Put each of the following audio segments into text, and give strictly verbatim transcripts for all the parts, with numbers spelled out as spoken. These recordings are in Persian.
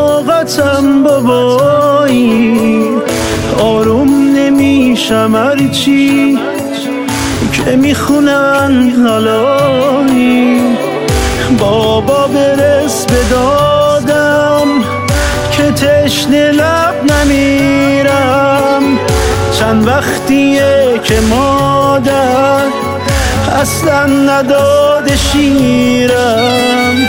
طاقتم بابایی، آروم نمیشم هرچی که میخونن حالایی. بابا برس به دادم که تشنه لب نمیرم، چند وقتیه که مادر اصلا نداده شیرم.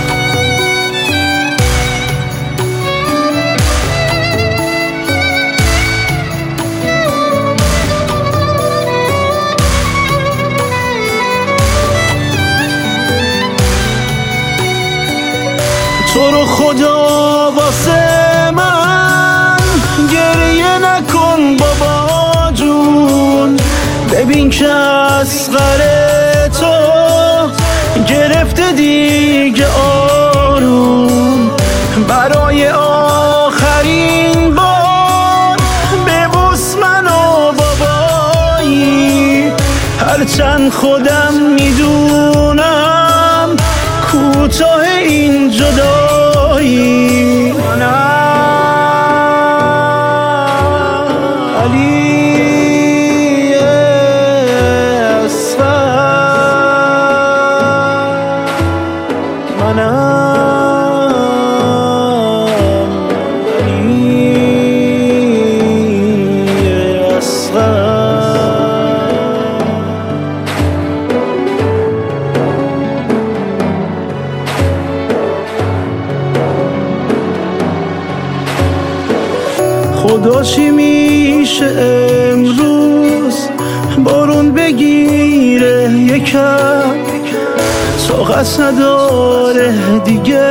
تو رو خدا واسه من گریه نکن بابا جون، ببین که اصغر تو گرفته دیگه آروم. برای آخرین بار ببوس منو بابایی، هرچند خودم میدونم کوتاه این جدایی. منم علی اصغر، منم علی اصغر. خدا چی میشه امروز بارون بگیره یکم، طاقت نداره دیگه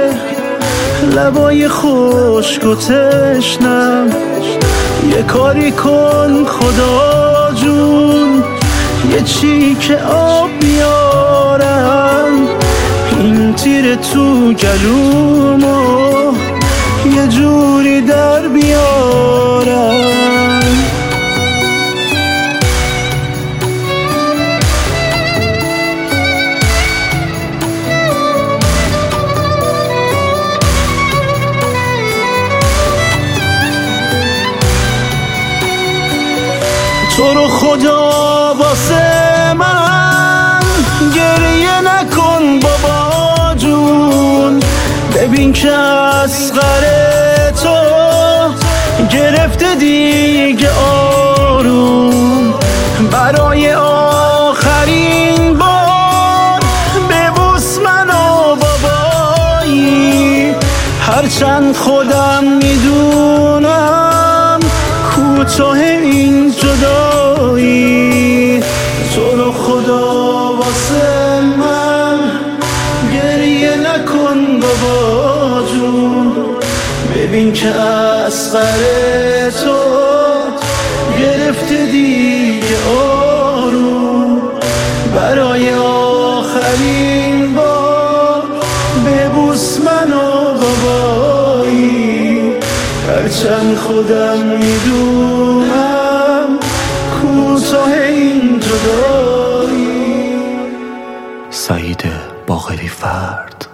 لبای خشک و تشنم. یه کاری کن خدا جون، یه چی که آب بیارم، این تیر تو گلومو یه جوری در بیارم. تو رو خدا واسه من گریه نکن بابا جون، ببین که اصغر تو گرفته دیگه آروم. برای آخرین بار ببوس منو بابایی، هرچند خودم میدونم کوتاه این جدایی. تو رو خدا واسه من گریه نکن بابا جون، ببین که اصغر تو گرفته دیگه آروم. برای آخرین بار ببوس منو بابایی، هرچند خودم میدونم کوتاه این جدایی. سعید باقری فرد.